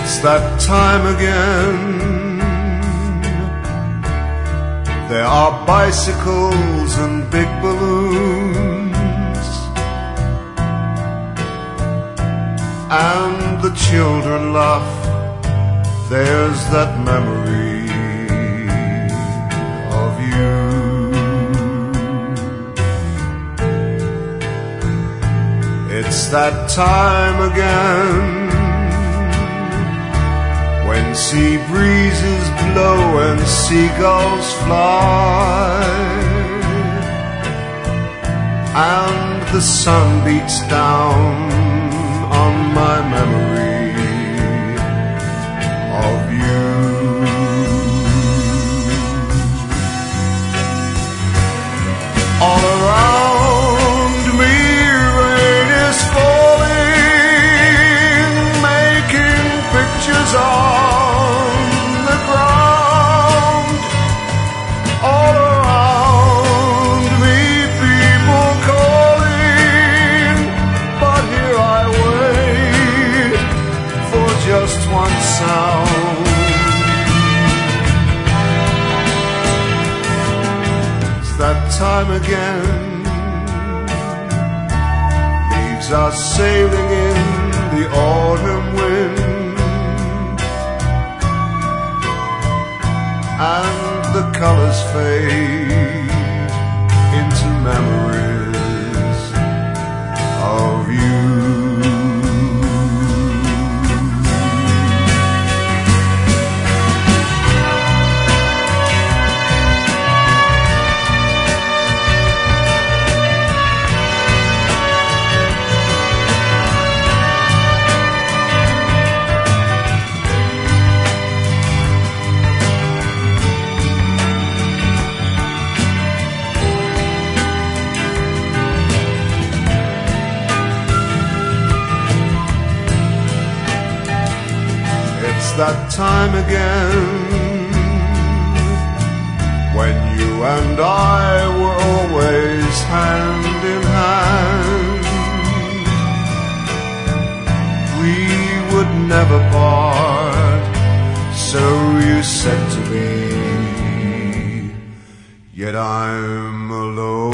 It's that time again. There are bicycles and big balloons, and the children laugh. There's that memory of you. It's that time again, when sea breezes blow and seagulls fly, and the sun beats down on my memory of you. All around me rain is falling, making pictures on the ground. All around me people calling, but here I wait for just one sound. It's that time again. Leaves are sailing in the autumn wind, and the colors fade into memories of you. It's that time again, when you and I were always hand in hand. We would never part, so you said to me, yet I'm alone.